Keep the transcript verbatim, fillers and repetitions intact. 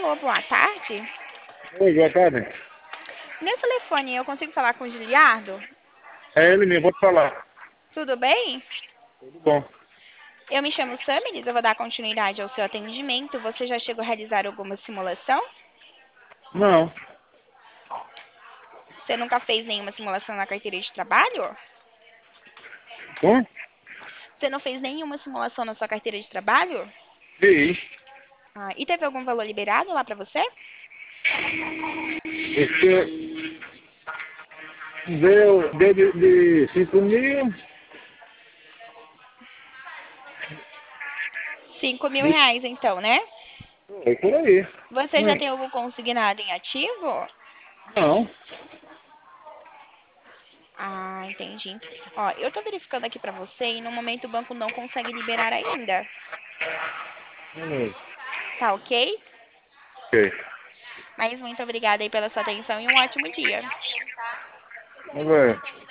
Alô, boa tarde. Oi, boa tarde. Nesse telefone eu consigo falar com o Giliardo? É ele mesmo, vou te falar. Tudo bem? Tudo bom? Eu me chamo Samiris, eu vou dar continuidade ao seu atendimento. Você já chegou a realizar alguma simulação? Não. Você nunca fez nenhuma simulação na carteira de trabalho? Bom? Você não fez nenhuma simulação na sua carteira de trabalho? Fiz. Ah, e teve algum valor liberado lá pra você? Esse deu, deu de, de cinco mil. Cinco mil De, reais, então, né? é por aí. Você já Hum, tem algum consignado em ativo? Não. Ah, entendi. Ó, eu tô verificando aqui pra você e no momento o banco não consegue liberar ainda. Hum, Tá ok? ok. Mas muito obrigada aí pela sua atenção e um ótimo dia. Vamos ver.